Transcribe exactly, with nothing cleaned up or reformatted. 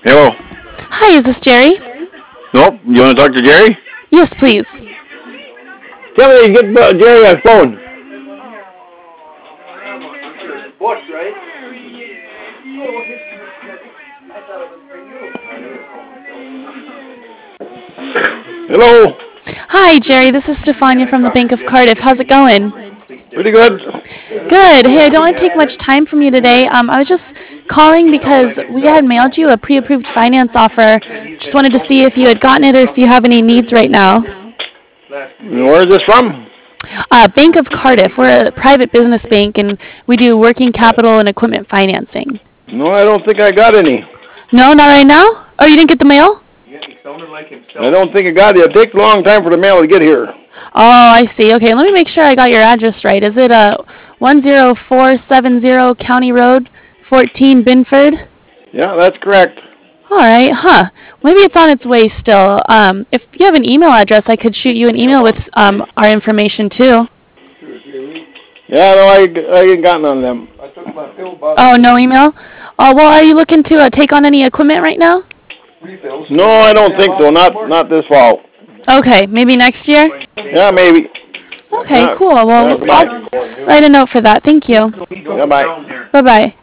Hello. Hi, is this Jerry? Nope. You want to talk to Jerry? Yes, please. Tell me to get uh, Jerry on phone. Bush, right? Hello. Hi, Jerry. This is Stefania from the Bank of Cardiff. How's it going? Pretty good. Good. Hey, I don't want to take much time from you today. Um, I was just calling because we had mailed you a pre-approved finance offer. Just wanted to see if you had gotten it or if you have any needs right now. Where is this from? Uh, Bank of Cardiff. We're a private business bank, and we do working capital and equipment financing. No, I don't think I got any. No, not right now? Oh, you didn't get the mail? I don't think I got it. It takes a long time for the mail to get here. Oh, I see. Okay, let me make sure I got your address right. Is it uh, one zero four seven zero County Road, fourteen, Binford? Yeah, that's correct. All right, huh. Maybe it's on its way still. Um, if you have an email address, I could shoot you an email with um, our information, too. Yeah, no, I, I ain't got none of them. Oh, no email? Oh, well, are you looking to uh, take on any equipment right now? No, I don't think so. Not not this fall. Okay, maybe next year? Yeah, maybe. Okay, Yeah. cool. Well, Yeah, I'll write a note for that. Thank you. Yeah, bye. Bye-bye.